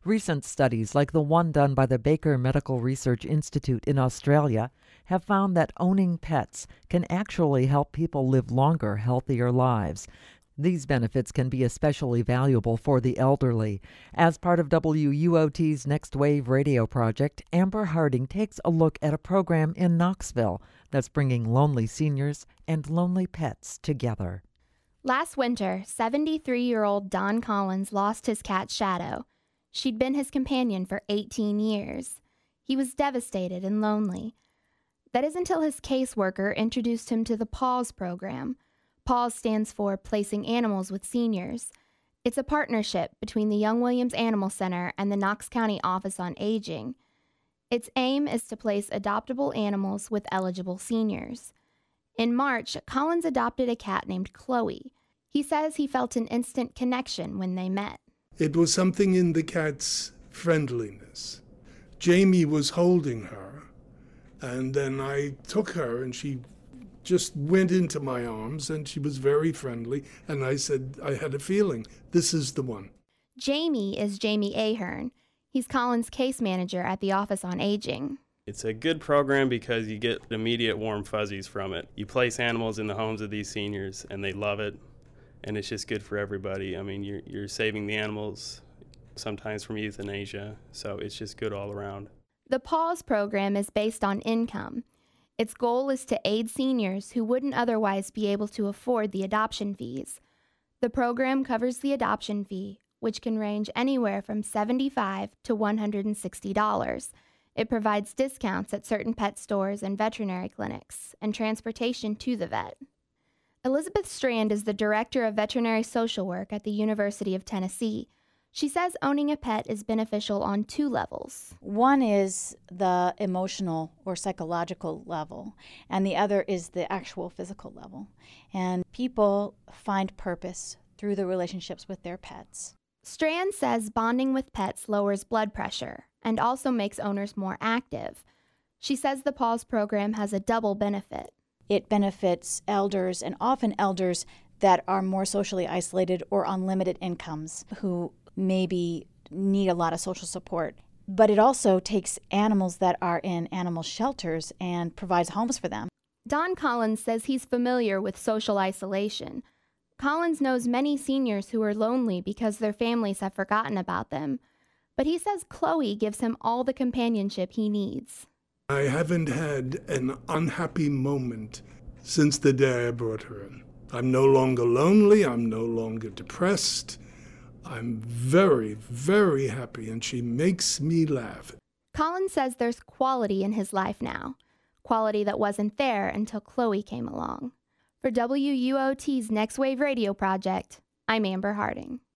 Recent studies, like the one done by the Baker Medical Research Institute in Australia, have found that owning pets can actually help people live longer, healthier lives. These benefits can be especially valuable for the elderly. As part of WUOT's Next Wave radio project, Amber Harding takes a look at a program in Knoxville that's bringing lonely seniors and lonely pets together. Last winter, 73-year-old Don Collins lost his cat Shadow. She'd been his companion for 18 years. He was devastated and lonely. That is until his caseworker introduced him to the PAWS program. PAWS stands for Placing Animals with Seniors. It's a partnership between the Young Williams Animal Center and the Knox County Office on Aging. Its aim is to place adoptable animals with eligible seniors. In March, Collins adopted a cat named Chloe. He says he felt an instant connection when they met. It was something in the cat's friendliness. Jamie was holding her, and then I took her, and she just went into my arms, and she was very friendly, and I said, I had a feeling, this is the one. Jamie is Jamie Ahern. He's Collins' case manager at the Office on Aging. It's a good program because you get immediate warm fuzzies from it. You place animals in the homes of these seniors, and they love it, and it's just good for everybody. I mean, you're saving the animals, sometimes from euthanasia, so it's just good all around. The PAWS program is based on income. Its goal is to aid seniors who wouldn't otherwise be able to afford the adoption fees. The program covers the adoption fee, which can range anywhere from $75 to $160. It provides discounts at certain pet stores and veterinary clinics, and transportation to the vet. Elizabeth Strand is the Director of Veterinary Social Work at the University of Tennessee. She says owning a pet is beneficial on two levels. One is the emotional or psychological level, and the other is the actual physical level. And people find purpose through the relationships with their pets. Strand says bonding with pets lowers blood pressure and also makes owners more active. She says the PAWS program has a double benefit. It benefits elders, and often elders that are more socially isolated or on limited incomes, who maybe need a lot of social support. But it also takes animals that are in animal shelters and provides homes for them. Don Collins says he's familiar with social isolation. Collins knows many seniors who are lonely because their families have forgotten about them. But he says Chloe gives him all the companionship he needs. I haven't had an unhappy moment since the day I brought her in. I'm no longer lonely. I'm no longer depressed. I'm very, very happy, and she makes me laugh. Collins says there's quality in his life now, quality that wasn't there until Chloe came along. For WUOT's Next Wave Radio Project, I'm Amber Harding.